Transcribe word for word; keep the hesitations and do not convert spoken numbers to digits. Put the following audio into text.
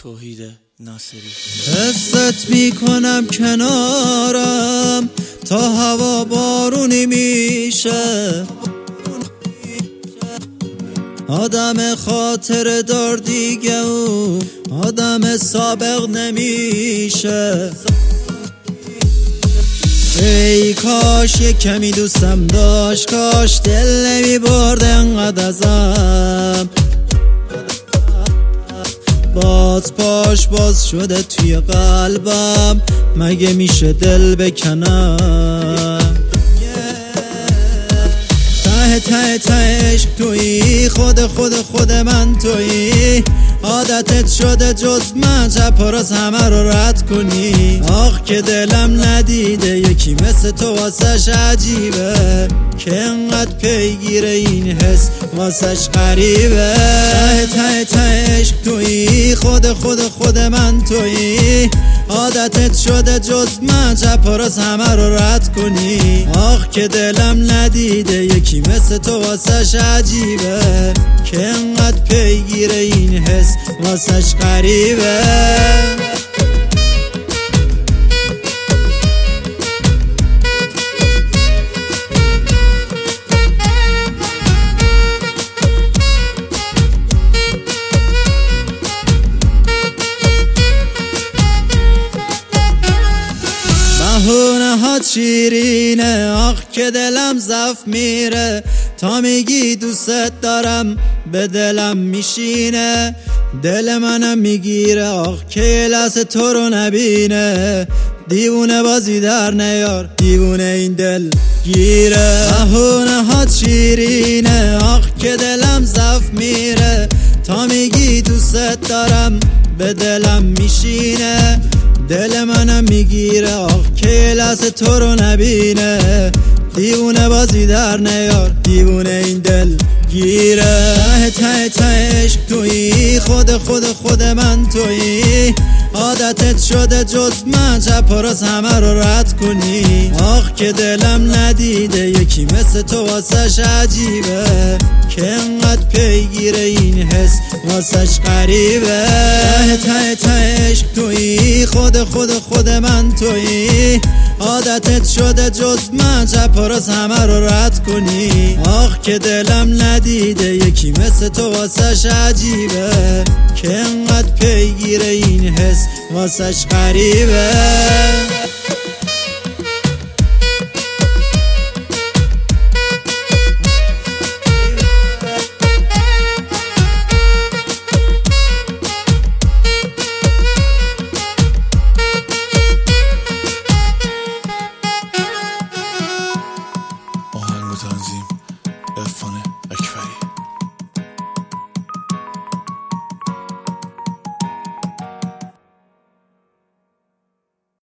توحید ناصری. حست میکنم کنارم تا هوا بارونی میشه، آدم خاطر دار دیگه و آدم سابق نمیشه. ای کاش یک کمی دوستم داشت، کاش دل نمی برد انقدر ازم. باز پاش باز شده توی قلبم، مگه میشه دل بکنم؟ ته ته تهش تویی، خود خود خود من تویی، عادتت شده جز من چپ و راست همه رو رد کنی. آخ که دلم ندیده یکی مثل تو واسش عجیبه، که انقدر پیگیر این حس واسش غریبه. ته ته تهش تویی، خود خود خود من تویی، عادتت شده جز من چپ و راست همه رو رد کنی. آخ که دلم ندیده یکی مثل تو واسش عجیبه، که انقدر پیگیر این حس واسش غریبه. بهونه ها شیرینه، آخ که دلم زف میره، تا میگی دوست دارم به دلم میشینه. دل منم میگیره آخ که لحظه تو رو نبینه، دیوونه بازی در نیار دیوونه این دل گیره. بهونه ها شیرینه، آخ که دلم زف میره، تا میگی دوست دارم به دلم میشینه. دل منم میگیره آخ که لحظه تو رو نبینه، دیوونه بازی در نیار دیوونه این دل گیره. ته ته تهش تویی، خود خود خود من تویی، عادتت شده جز من چپ و راست همه رو رد کنی. آخ که دلم ندیده یکی مثل تو واسش عجیبه، که انقدر پیگیر این حس واسش غریبه. ته ته تهش تویی، خود خود خود من تویی، عادتت شده جز من چپ و راست همه رو رد کنی. آخ که دلم ندیده یکی مثل تو واسش عجیبه، که انقدر پیگیر این حس واسش غریبه. آهنگ و تنظیم عرفانه.